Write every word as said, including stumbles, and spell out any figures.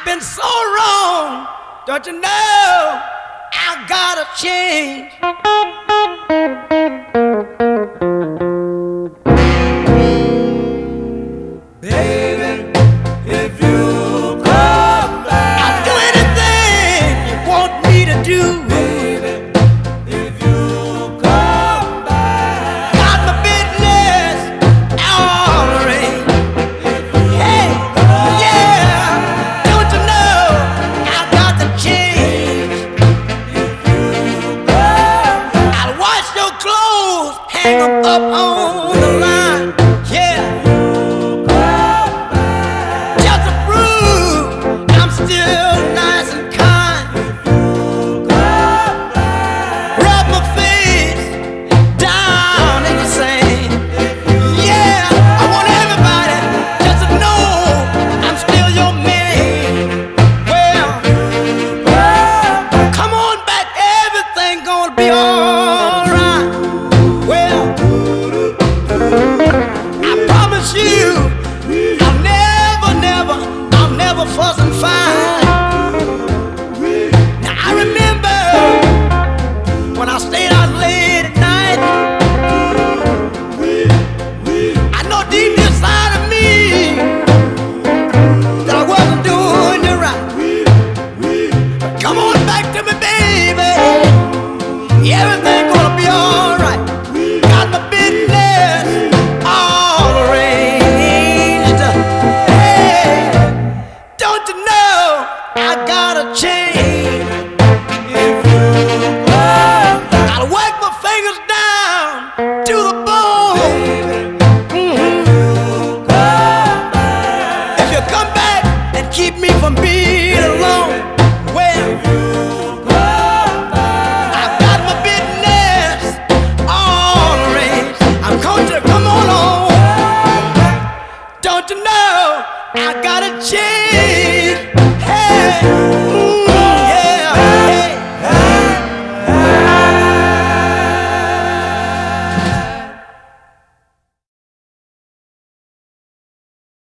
been so wrong. Don't you know I gotta change? Baby, if you come back, I'll do anything you want me to do. Baby, if you come back, got my business all arranged. Hey, yeah, don't you know I got to change? If you come back, I'll wash your clothes, hang them up on the line. Yeah. Still nice and kind. Rub my face down in the sand. Yeah, I want everybody just to know I'm still your man. Well, come on back, everything gonna be alright. Well, I promise you I'll never, never, I'll never fuss and fight. I stayed out late at night. I know deep inside of me that I wasn't doing you right. But come on back to me, baby. Everything gonna be alright. Got my business all arranged. Hey, don't you know I gotta change? To the bone. Mm-hmm. If you come back and keep me from being alone, well, I've got my business all arranged. I'm going to come on home. Don't you know I gotta change?